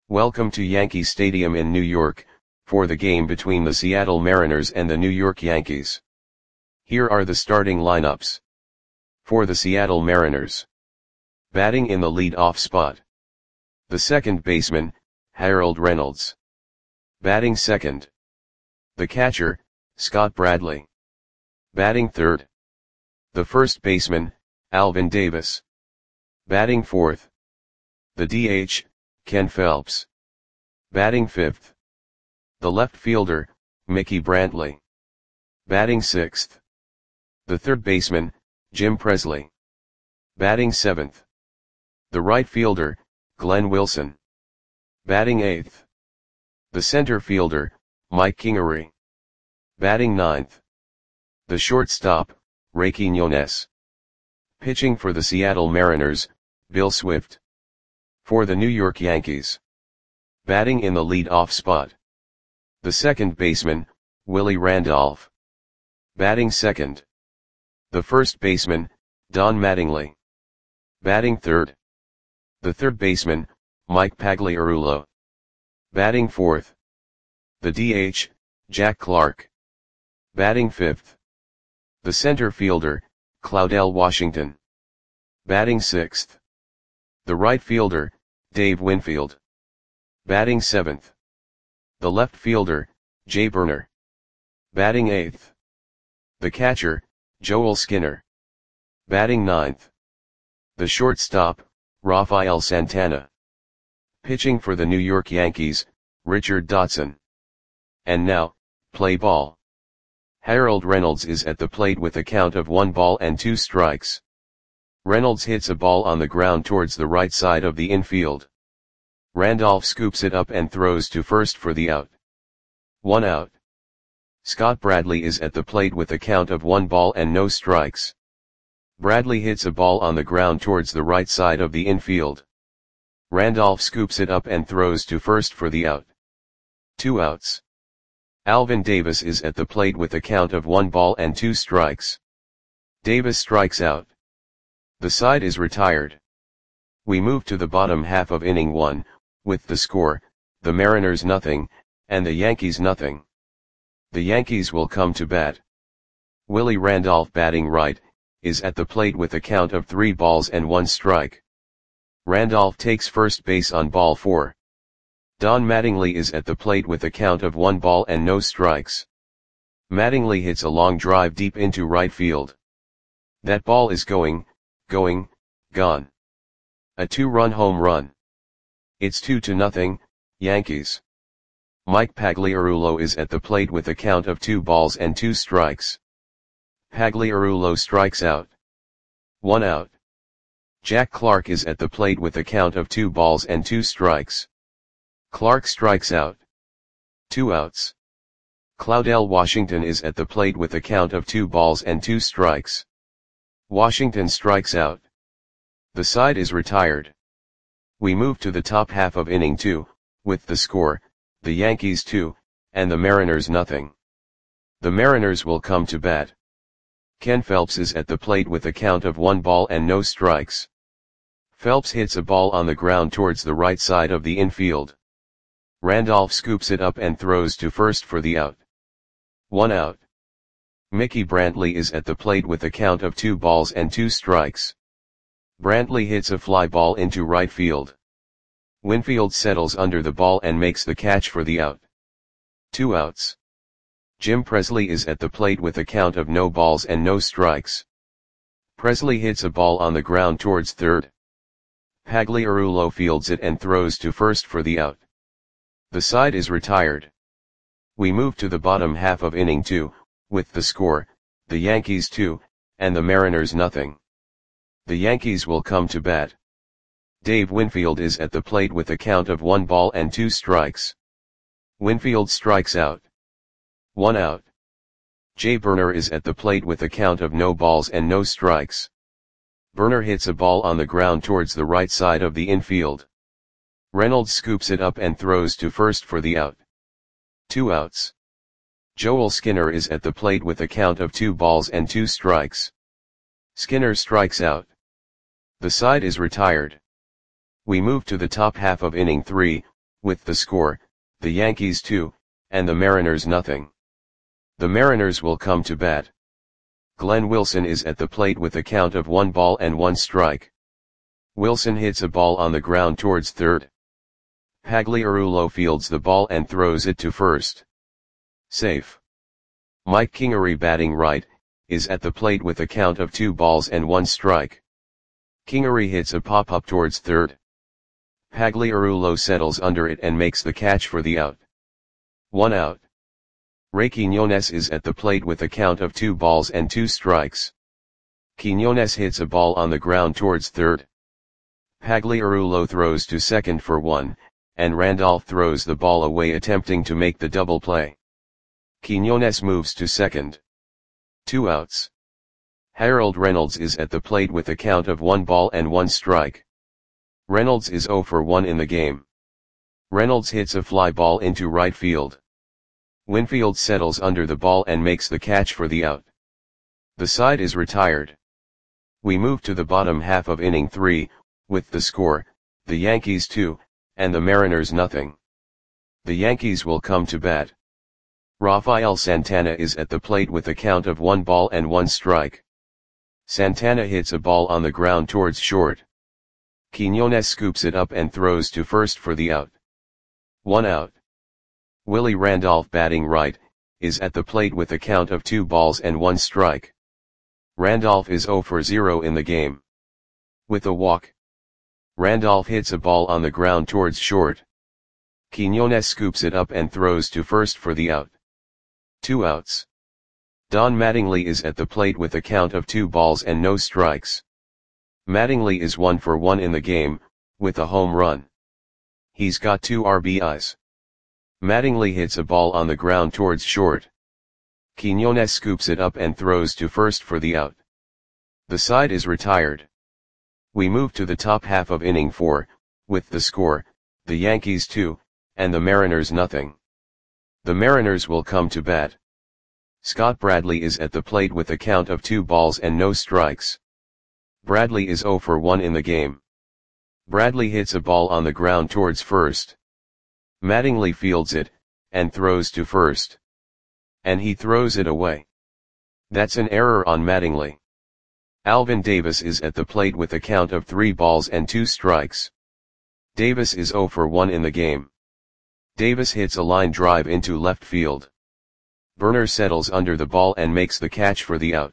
Welcome to Yankee Stadium in New York, for the game between the Seattle Mariners and the New York Yankees. Here are the starting lineups. For the Seattle Mariners. Batting in the lead-off spot. The second baseman, Harold Reynolds. Batting second. The catcher, Scott Bradley. Batting third. The first baseman, Alvin Davis. Batting fourth. The DH, Ken Phelps. Batting fifth. The left fielder, Mickey Brantley. Batting sixth. The third baseman, Jim Presley. Batting seventh. The right fielder, Glenn Wilson. Batting eighth. The center fielder, Mike Kingery. Batting ninth. The shortstop, Ray Quiñones. Pitching for the Seattle Mariners, Bill Swift. For the New York Yankees. Batting in the lead-off spot. The second baseman, Willie Randolph. Batting second. The first baseman, Don Mattingly. Batting third. The third baseman, Mike Pagliarulo. Batting fourth. The DH, Jack Clark. Batting fifth. The center fielder, Claudell Washington. Batting sixth. The right fielder, Dave Winfield. Batting seventh. The left fielder, Jay Burner. Batting eighth. The catcher, Joel Skinner. Batting ninth. The shortstop, Rafael Santana. Pitching for the New York Yankees, Richard Dotson. And now, play ball. Harold Reynolds is at the plate with a count of 1-2. Reynolds hits a ball on the ground towards the right side of the infield. Randolph scoops it up and throws to first for the out. 1 out. Scott Bradley is at the plate with a count of 1-0. Bradley hits a ball on the ground towards the right side of the infield. Randolph scoops it up and throws to first for the out. 2 outs. Alvin Davis is at the plate with a count of 1-2. Davis strikes out. The side is retired. We move to the bottom half of inning 1, with the score, the Mariners nothing, and the Yankees nothing. The Yankees will come to bat. Willie Randolph, batting right, is at the plate with a count of 3-1. Randolph takes first base on ball 4. Don Mattingly is at the plate with a count of 1-0. Mattingly hits a long drive deep into right field. That ball is gone. A 2-run home run. It's 2-0, Yankees. Mike Pagliarulo is at the plate with a count of 2-2. Pagliarulo strikes out. 1 out. Jack Clark is at the plate with a count of 2-2. Clark strikes out. 2 outs. Claudell Washington is at the plate with a count of 2-2. Washington strikes out. The side is retired. We move to the top half of inning 2, with the score, the Yankees 2, and the Mariners nothing. The Mariners will come to bat. Ken Phelps is at the plate with a count of 1-0. Phelps hits a ball on the ground towards the right side of the infield. Randolph scoops it up and throws to first for the out. 1 out. Mickey Brantley is at the plate with a count of 2-2. Brantley hits a fly ball into right field. Winfield settles under the ball and makes the catch for the out. 2 outs. Jim Presley is at the plate with a count of 0-0. Presley hits a ball on the ground towards third. Pagliarulo fields it and throws to first for the out. The side is retired. We move to the bottom half of inning 2, with the score, the Yankees 2, and the Mariners nothing. The Yankees will come to bat. Dave Winfield is at the plate with a count of 1-2. Winfield strikes out. 1 out. Jay Burner is at the plate with a count of 0-0. Burner hits a ball on the ground towards the right side of the infield. Reynolds scoops it up and throws to first for the out. 2 outs. Joel Skinner is at the plate with a count of 2-2. Skinner strikes out. The side is retired. We move to the top half of inning 3, with the score, the Yankees 2, and the Mariners nothing. The Mariners will come to bat. Glenn Wilson is at the plate with a count of 1 ball and 1 strike. Wilson hits a ball on the ground towards third. Pagliarulo fields the ball and throws it to first. Safe. Mike Kingery, batting right, is at the plate with a count of 2 balls and 1 strike. Kingery hits a pop-up towards third. Pagliarulo settles under it and makes the catch for the out. 1 out. Ray Quiñones is at the plate with a count of 2 balls and 2 strikes. Quiñones hits a ball on the ground towards third. Pagliarulo throws to second for 1, and Randolph throws the ball away attempting to make the double play. Quiñones moves to second. 2 outs. Harold Reynolds is at the plate with a count of 1 ball and 1 strike. Reynolds is 0 for 1 in the game. Reynolds hits a fly ball into right field. Winfield settles under the ball and makes the catch for the out. The side is retired. We move to the bottom half of inning 3, with the score, the Yankees 2, and the Mariners nothing. The Yankees will come to bat. Rafael Santana is at the plate with a count of 1 ball and 1 strike. Santana hits a ball on the ground towards short. Quiñones scoops it up and throws to first for the out. 1 out. Willie Randolph, batting right, is at the plate with a count of 2 balls and 1 strike. Randolph is 0 for 0 in the game. With a walk, Randolph hits a ball on the ground towards short. Quiñones scoops it up and throws to first for the out. 2 outs. Don Mattingly is at the plate with a count of 2 balls and no strikes. Mattingly is 1 for 1 in the game, with a home run. He's got 2 RBIs. Mattingly hits a ball on the ground towards short. Quiñones scoops it up and throws to first for the out. The side is retired. We move to the top half of inning 4, with the score, the Yankees 2, and the Mariners nothing. The Mariners will come to bat. Scott Bradley is at the plate with a count of 2 balls and no strikes. Bradley is 0 for 1 in the game. Bradley hits a ball on the ground towards first. Mattingly fields it, and throws to first. And he throws it away. That's an error on Mattingly. Alvin Davis is at the plate with a count of 3 balls and 2 strikes. Davis is 0 for 1 in the game. Davis hits a line drive into left field. Burner settles under the ball and makes the catch for the out.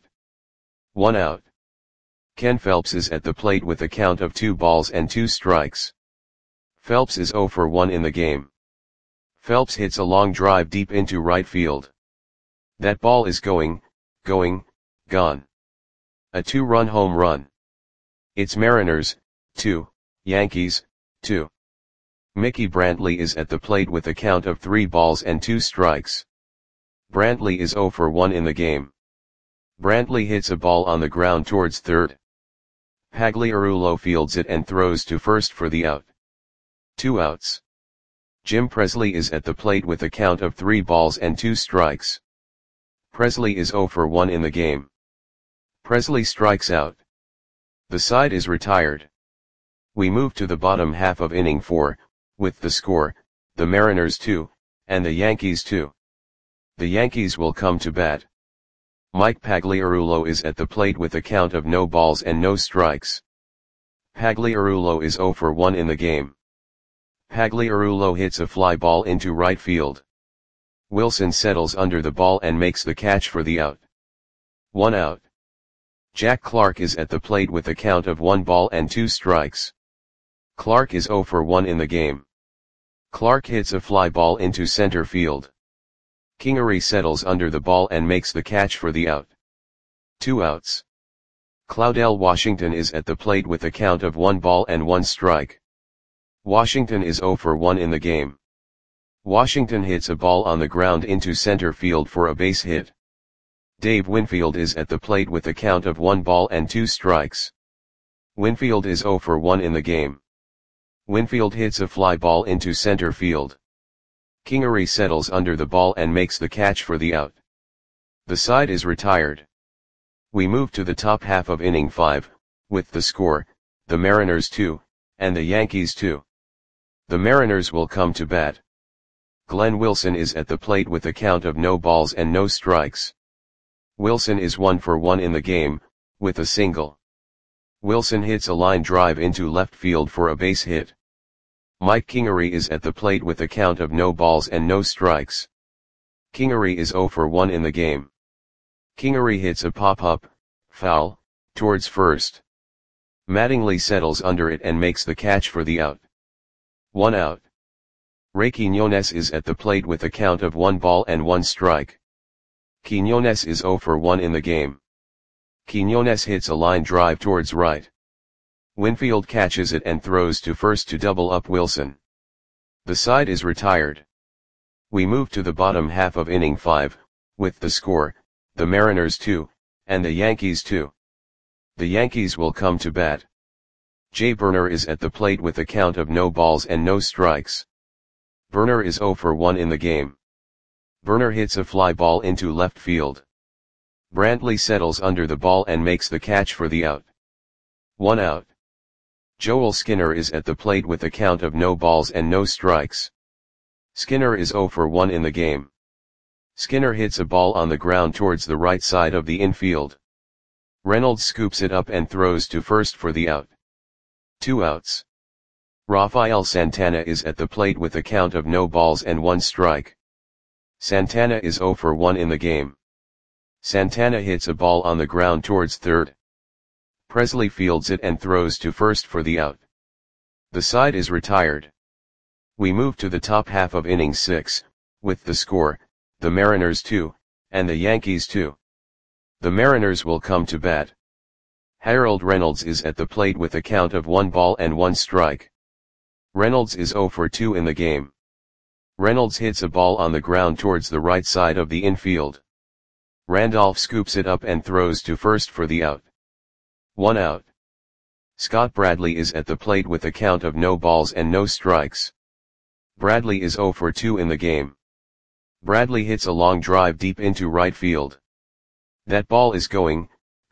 1 out. Ken Phelps is at the plate with a count of 2 balls and 2 strikes. Phelps is 0 for 1 in the game. Phelps hits a long drive deep into right field. That ball is gone. A 2-run home run. It's Mariners 2, Yankees 2. Mickey Brantley is at the plate with a count of 3 balls and 2 strikes. Brantley is 0 for 1 in the game. Brantley hits a ball on the ground towards third. Pagliarulo fields it and throws to first for the out. 2 outs. Jim Presley is at the plate with a count of 3 balls and 2 strikes. Presley is 0 for 1 in the game. Presley strikes out. The side is retired. We move to the bottom half of inning 4, with the score, the Mariners 2, and the Yankees 2. The Yankees will come to bat. Mike Pagliarulo is at the plate with a count of no balls and no strikes. Pagliarulo is 0 for 1 in the game. Pagliarulo hits a fly ball into right field. Wilson settles under the ball and makes the catch for the out. 1 out. Jack Clark is at the plate with a count of 1 ball and 2 strikes. Clark is 0 for 1 in the game. Clark hits a fly ball into center field. Kingery settles under the ball and makes the catch for the out. 2 outs. Claudell Washington is at the plate with a count of 1 ball and 1 strike. Washington is 0 for 1 in the game. Washington hits a ball on the ground into center field for a base hit. Dave Winfield is at the plate with a count of 1 ball and 2 strikes. Winfield is 0 for 1 in the game. Winfield hits a fly ball into center field. Kingery settles under the ball and makes the catch for the out. The side is retired. We move to the top half of inning 5, with the score, the Mariners 2, and the Yankees 2. The Mariners will come to bat. Glenn Wilson is at the plate with a count of no balls and no strikes. Wilson is 1 for 1 in the game, with a single. Wilson hits a line drive into left field for a base hit. Mike Kingery is at the plate with a count of no balls and no strikes. Kingery is 0 for 1 in the game. Kingery hits a pop-up, foul, towards first. Mattingly settles under it and makes the catch for the out. 1 out. Ray Quiñones is at the plate with a count of 1 ball and 1 strike. Quiñones is 0 for 1 in the game. Quiñones hits a line drive towards right. Winfield catches it and throws to first to double up Wilson. The side is retired. We move to the bottom half of inning 5, with the score, the Mariners 2, and the Yankees 2. The Yankees will come to bat. Jay Burner is at the plate with a count of no balls and no strikes. Burner is 0 for 1 in the game. Burner hits a fly ball into left field. Brantley settles under the ball and makes the catch for the out. 1 out. Joel Skinner is at the plate with a count of no balls and no strikes. Skinner is 0 for 1 in the game. Skinner hits a ball on the ground towards the right side of the infield. Reynolds scoops it up and throws to first for the out. 2 outs. Rafael Santana is at the plate with a count of no balls and 1 strike. Santana is 0 for 1 in the game. Santana hits a ball on the ground towards third. Presley fields it and throws to first for the out. The side is retired. We move to the top half of inning 6, with the score, the Mariners 2, and the Yankees 2. The Mariners will come to bat. Harold Reynolds is at the plate with a count of 1 ball and 1 strike. Reynolds is 0 for 2 in the game. Reynolds hits a ball on the ground towards the right side of the infield. Randolph scoops it up and throws to first for the out. 1 out. Scott Bradley is at the plate with a count of no balls and no strikes. Bradley is 0 for 2 in the game. Bradley hits a long drive deep into right field. That ball is gone.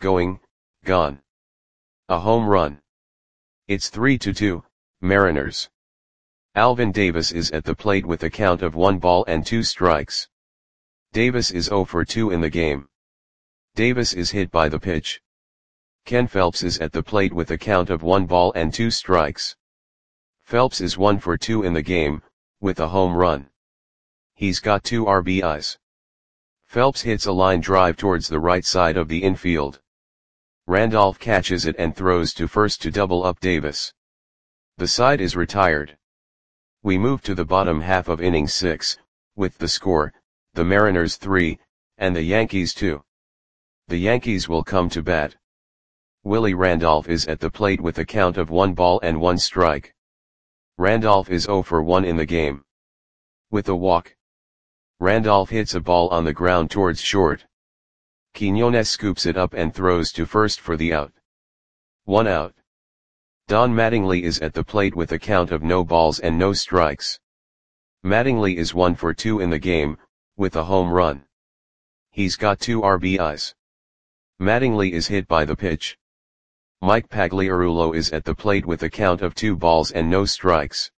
A home run. It's 3-2, Mariners. Alvin Davis is at the plate with a count of 1 ball and 2 strikes. Davis is 0 for 2 in the game. Davis is hit by the pitch. Ken Phelps is at the plate with a count of 1 ball and 2 strikes. Phelps is 1 for 2 in the game, with a home run. He's got 2 RBIs. Phelps hits a line drive towards the right side of the infield. Randolph catches it and throws to first to double up Davis. The side is retired. We move to the bottom half of inning 6, with the score, the Mariners 3, and the Yankees 2. The Yankees will come to bat. Willie Randolph is at the plate with a count of 1 ball and 1 strike. Randolph is 0 for 1 in the game. With a walk. Randolph hits a ball on the ground towards short. Quiñones scoops it up and throws to first for the out. 1 out. Don Mattingly is at the plate with a count of no balls and no strikes. Mattingly is 1 for 2 in the game, with a home run. He's got 2 RBIs. Mattingly is hit by the pitch. Mike Pagliarulo is at the plate with a count of 2 balls and no strikes.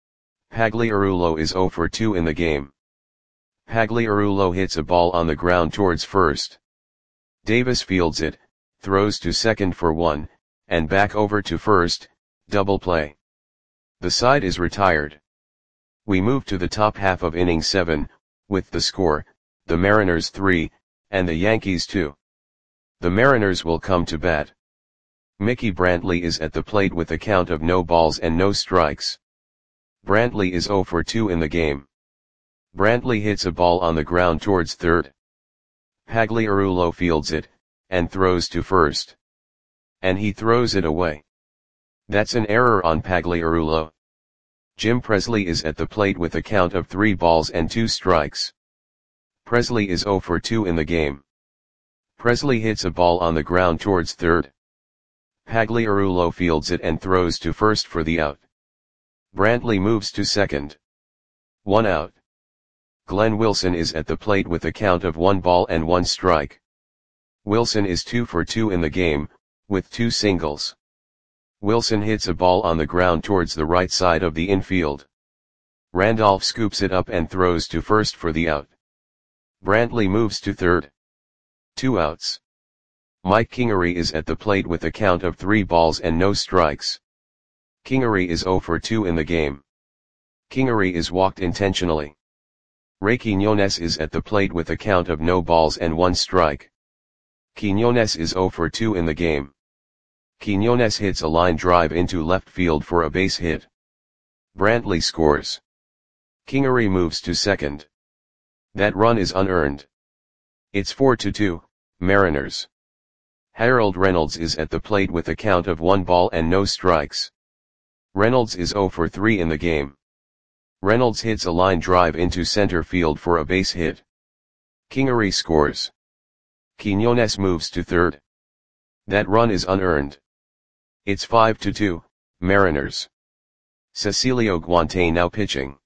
Pagliarulo is 0 for 2 in the game. Pagliarulo hits a ball on the ground towards first. Davis fields it, throws to second for 1, and back over to first, double play. The side is retired. We move to the top half of inning 7, with the score, the Mariners 3, and the Yankees 2. The Mariners will come to bat. Mickey Brantley is at the plate with a count of no balls and no strikes. Brantley is 0 for 2 in the game. Brantley hits a ball on the ground towards third. Pagliarulo fields it, and throws to first. And he throws it away. That's an error on Pagliarulo. Jim Presley is at the plate with a count of 3 balls and 2 strikes. Presley is 0 for 2 in the game. Presley hits a ball on the ground towards third. Pagliarulo fields it and throws to first for the out. Brantley moves to second. 1 out. Glenn Wilson is at the plate with a count of 1 ball and 1 strike. Wilson is 2 for 2 in the game, with 2 singles. Wilson hits a ball on the ground towards the right side of the infield. Randolph scoops it up and throws to first for the out. Brantley moves to third. 2 outs. Mike Kingery is at the plate with a count of 3 balls and no strikes. Kingery is 0 for 2 in the game. Kingery is walked intentionally. Ray Quiñones is at the plate with a count of no balls and 1 strike. Quiñones is 0 for 2 in the game. Quiñones hits a line drive into left field for a base hit. Brantley scores. Kingery moves to second. That run is unearned. It's 4-2, Mariners. Harold Reynolds is at the plate with a count of 1 ball and no strikes. Reynolds is 0 for 3 in the game. Reynolds hits a line drive into center field for a base hit. Kingery scores. Quiñones moves to third. That run is unearned. It's 5-2, Mariners. Cecilio Guante now pitching.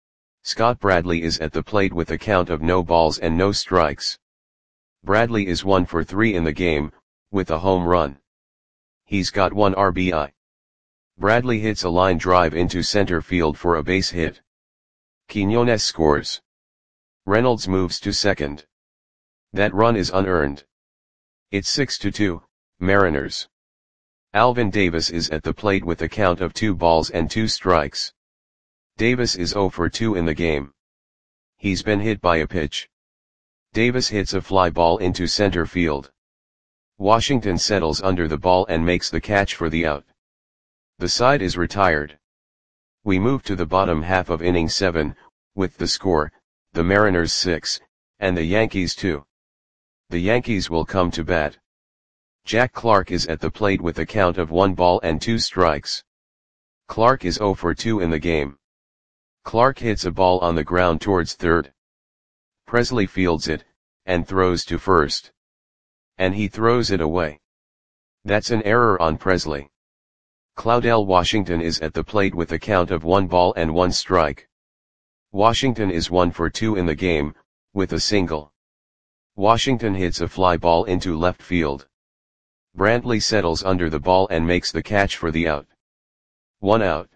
Scott Bradley is at the plate with a count of no balls and no strikes. Bradley is 1 for 3 in the game, with a home run. He's got 1 RBI. Bradley hits a line drive into center field for a base hit. Quiñones scores. Reynolds moves to second. That run is unearned. It's 6-2, Mariners. Alvin Davis is at the plate with a count of 2 balls and 2 strikes. Davis is 0 for 2 in the game. He's been hit by a pitch. Davis hits a fly ball into center field. Washington settles under the ball and makes the catch for the out. The side is retired. We move to the bottom half of inning 7, with the score, the Mariners 6, and the Yankees 2. The Yankees will come to bat. Jack Clark is at the plate with a count of 1 ball and 2 strikes. Clark is 0 for 2 in the game. Clark hits a ball on the ground towards third. Presley fields it, and throws to first. And he throws it away. That's an error on Presley. Claudell Washington is at the plate with a count of 1 ball and 1 strike. Washington is 1 for 2 in the game, with a single. Washington hits a fly ball into left field. Brantley settles under the ball and makes the catch for the out. 1 out.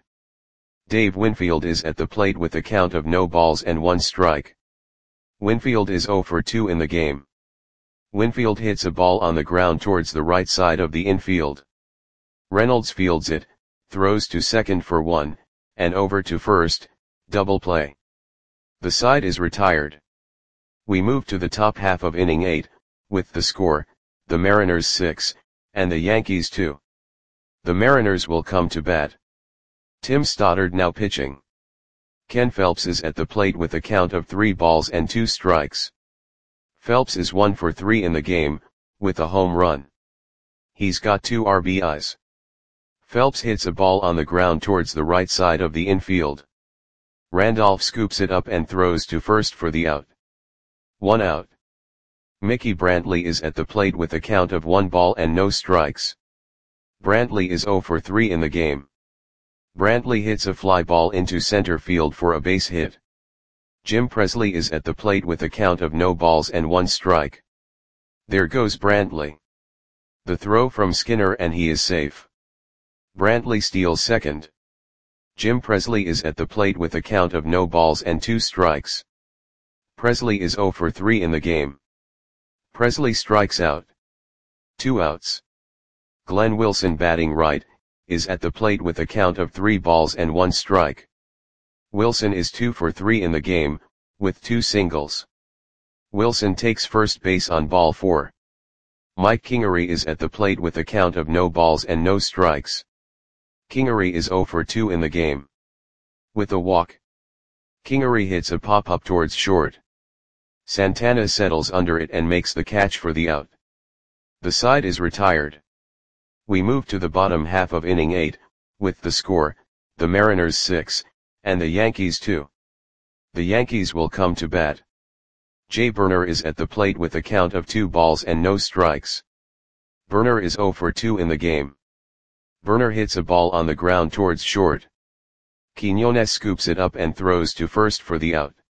Dave Winfield is at the plate with a count of no balls and 1 strike. Winfield is 0 for 2 in the game. Winfield hits a ball on the ground towards the right side of the infield. Reynolds fields it, throws to second for 1, and over to first, double play. The side is retired. We move to the top half of inning 8, with the score, the Mariners 6, and the Yankees 2. The Mariners will come to bat. Tim Stoddard now pitching. Ken Phelps is at the plate with a count of 3 balls and 2 strikes. Phelps is 1 for 3 in the game, with a home run. He's got 2 RBIs. Phelps hits a ball on the ground towards the right side of the infield. Randolph scoops it up and throws to first for the out. 1 out. Mickey Brantley is at the plate with a count of 1 ball and no strikes. Brantley is 0 for 3 in the game. Brantley hits a fly ball into center field for a base hit. Jim Presley is at the plate with a count of no balls and 1 strike. There goes Brantley. The throw from Skinner and he is safe. Brantley steals second. Jim Presley is at the plate with a count of no balls and 2 strikes. Presley is 0 for 3 in the game. Presley strikes out. 2 outs. Glenn Wilson batting right, is at the plate with a count of 3 balls and 1 strike. Wilson is 2 for 3 in the game, with 2 singles. Wilson takes first base on ball 4. Mike Kingery is at the plate with a count of no balls and no strikes. Kingery is 0 for 2 in the game. With a walk. Kingery hits a pop-up towards short. Santana settles under it and makes the catch for the out. The side is retired. We move to the bottom half of inning 8, with the score, the Mariners 6, and the Yankees 2. The Yankees will come to bat. Jay Burner is at the plate with a count of 2 balls and no strikes. Burner is 0 for 2 in the game. Burner hits a ball on the ground towards short. Quiñones scoops it up and throws to first for the out.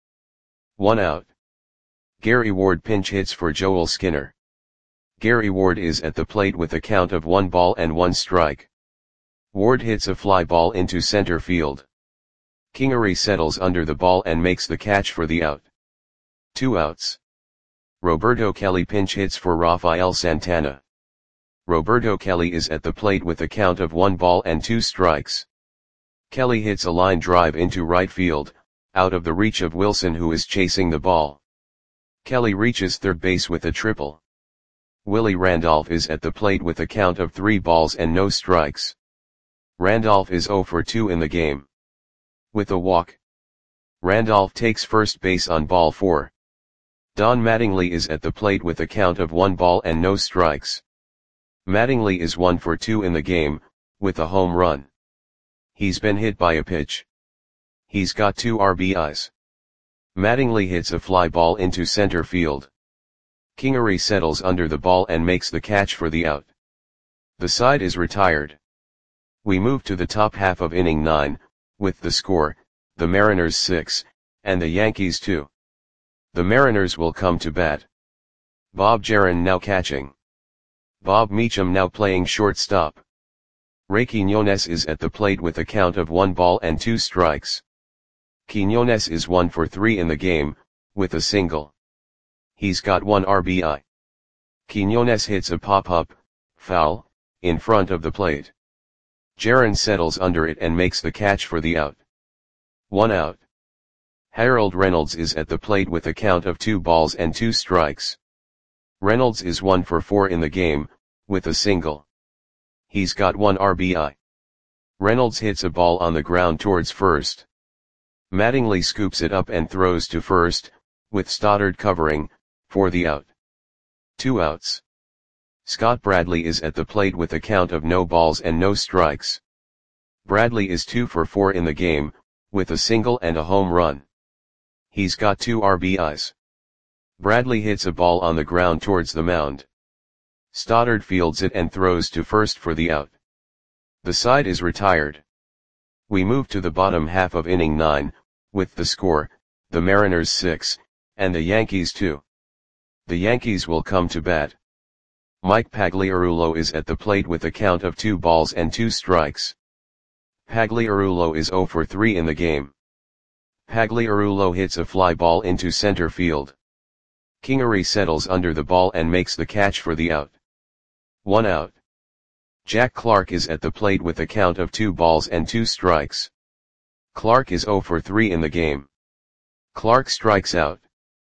1 out. Gary Ward pinch hits for Joel Skinner. Gary Ward is at the plate with a count of 1 ball and 1 strike. Ward hits a fly ball into center field. Kingery settles under the ball and makes the catch for the out. 2 outs. Roberto Kelly pinch hits for Rafael Santana. Roberto Kelly is at the plate with a count of 1 ball and 2 strikes. Kelly hits a line drive into right field, out of the reach of Wilson, who is chasing the ball. Kelly reaches third base with a triple. Willie Randolph is at the plate with a count of 3 balls and no strikes. Randolph is 0 for 2 in the game. With a walk, Randolph takes first base on ball 4. Don Mattingly is at the plate with a count of 1 ball and no strikes. Mattingly is 1 for 2 in the game, with a home run. He's been hit by a pitch. He's got 2 RBIs. Mattingly hits a fly ball into center field. Kingery settles under the ball and makes the catch for the out. The side is retired. We move to the top half of inning 9, with the score, the Mariners 6, and the Yankees 2. The Mariners will come to bat. Bob Jaron now catching. Bob Meacham now playing shortstop. Ray Quiñones is at the plate with a count of 1 ball and 2 strikes. Quiñones is 1 for 3 in the game, with a single. He's got 1 RBI. Quiñones hits a pop-up, foul, in front of the plate. Jaron settles under it and makes the catch for the out. 1 out. Harold Reynolds is at the plate with a count of 2 balls and 2 strikes. Reynolds is 1 for 4 in the game, with a single. He's got 1 RBI. Reynolds hits a ball on the ground towards first. Mattingly scoops it up and throws to first, with Stoddard covering, for the out. 2 outs. Scott Bradley is at the plate with a count of no balls and no strikes. Bradley is 2 for 4 in the game, with a single and a home run. He's got 2 RBIs. Bradley hits a ball on the ground towards the mound. Stoddard fields it and throws to first for the out. The side is retired. We move to the bottom half of inning 9, with the score, the Mariners 6, and the Yankees 2. The Yankees will come to bat. Mike Pagliarulo is at the plate with a count of 2 balls and 2 strikes. Pagliarulo is 0 for 3 in the game. Pagliarulo hits a fly ball into center field. Kingery settles under the ball and makes the catch for the out. 1 out. Jack Clark is at the plate with a count of 2 balls and 2 strikes. Clark is 0 for 3 in the game. Clark strikes out.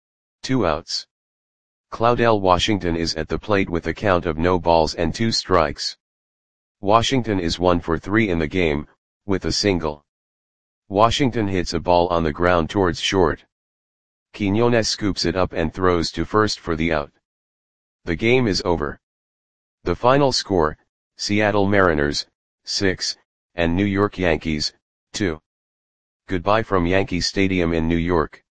2 outs. Claudel Washington is at the plate with a count of no balls and 2 strikes. Washington is 1 for 3 in the game, with a single. Washington hits a ball on the ground towards short. Quiñones scoops it up and throws to first for the out. The game is over. The final score, Seattle Mariners, 6, and New York Yankees, 2. Goodbye from Yankee Stadium in New York.